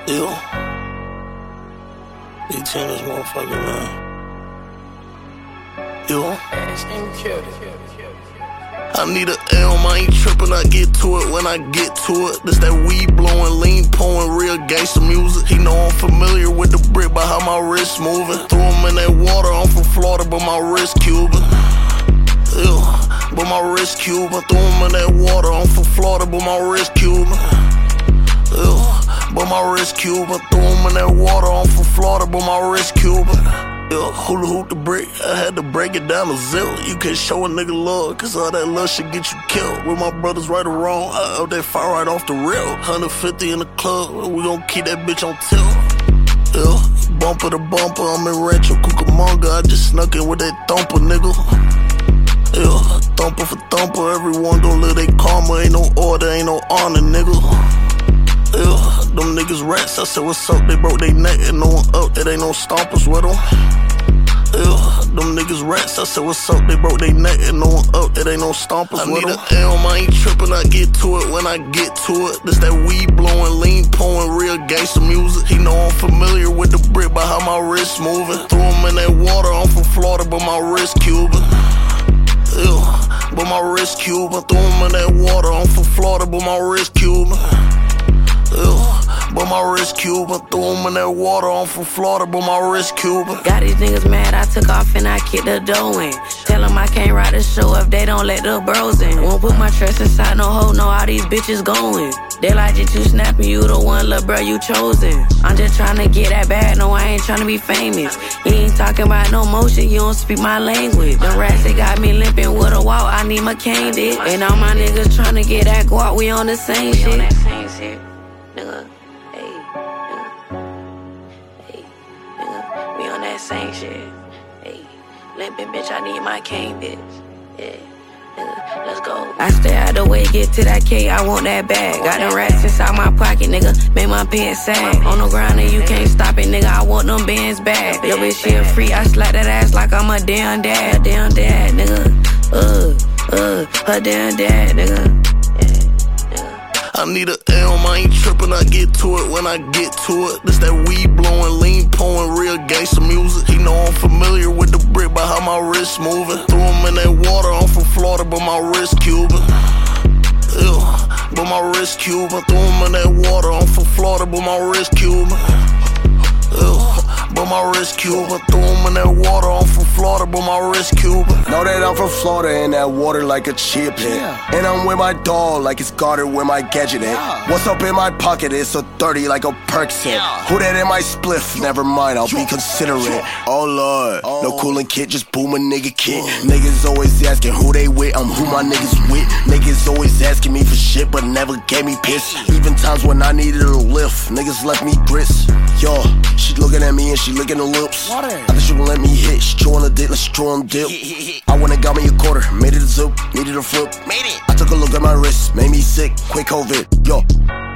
Yo, they turn this motherfucker, man. Yo, I need a L, I ain't trippin', I get to it when I get to it. This that weed blowing, lean pouring, real gangsta music. He know I'm familiar with the brick by how my wrist moving. Threw him in that water, I'm from Florida, but my wrist Cuban. Ew, but my wrist Cuban. Threw him in that water, I'm from Florida, but my wrist Cuban. Ew, but my wrist Cuban. Threw him in that water, I'm from Florida, but my wrist Cuban. Yo, hula hoop the brick, I had to break it down to zero. You can't show a nigga love, cause all that love shit get you killed. With my brothers right or wrong, I out that fire right off the rail. 150 in the club, we gon' keep that bitch on tilt. Yo, bumper to bumper, I'm in Rancho Cucamonga. I just snuck in with that thumper, nigga. Yo, thumper for thumper, everyone gon' live they karma. Ain't no order, ain't no honor, nigga. Yo, them niggas rats, I said what's up, they broke they neck and no one up, it ain't no stompers with them. Ew, them niggas rats, I said what's up, they broke they neck and no one up, it ain't no stompers with them. I need a L, I ain't trippin', I get to it when I get to it. This that weed blowing, lean pouring, real gangsta music. He know I'm familiar with the brick by how my wrist moving. Threw him in that water, I'm from Florida, but my wrist Cuban. Ew, but my wrist Cuban. Threw him in that water, I'm from Florida, but my wrist Cuban. Ew, but my wrist Cuban. Threw him in that water, I'm from Florida, but my wrist Cuban. Got these niggas mad, I took off and I kicked the dough in. Tell them I can't ride the show if they don't let the bros in. Won't put my trust inside no hoe, know how these bitches going. They like you too snapping, you the one, lil' bro, you chosen. I'm just tryna get that bad, no, I ain't tryna be famous. You ain't talking about no motion, you don't speak my language. The rats, they got me limping with a walk, I need my cane, dick. And all my niggas tryna get that guap, we on the same shit. Nigga, hey, nigga, we on that same shit. Hey, limpin' bitch, I need my cane, bitch. Yeah, nigga, let's go. I stay out the way, get to that cake, I want that bag. Got them rats inside my pocket, nigga, make my pants sag. On the ground and you can't stop it, nigga, I want them bands back. Yo, bitch, she a free, I slap that ass like I'm a damn dad. Damn dad, nigga, her damn dad, nigga. I need a L, I ain't trippin', I get to it when I get to it. This that weed blowing, lean pouring, real gangsta music. He know I'm familiar with the brick by how my wrist moving. Threw him in that water, I'm from Florida, but my wrist Cuban. Ew, but my wrist Cuban. Threw him in that water, I'm from Florida, but my wrist Cuban. Ew, but my wrist Cuban. Threw him in that water, I'm from Florida, but my wrist Cuban. Know that I'm from Florida in that water like a chip hit. And I'm with my dog like it's guarded with my gadget in. What's up in my pocket? It's a 30 like a Percocet. Who that in my spliff? Never mind, I'll be considerate. Oh Lord, no coolin' kid, just boom a nigga kid. Niggas always asking who they with, I'm who my niggas with. Niggas always asking me for shit, but never gave me piss. Even times when I needed a lift, niggas left me grits. Yo, she looking at me and she licking her lips. I thought she would let me hit, she chewing a dick, let's chew on dip. I went and got me a quarter, made it a zip, needed a flip. I took a look at my wrist, made me sick, quick COVID. Yo,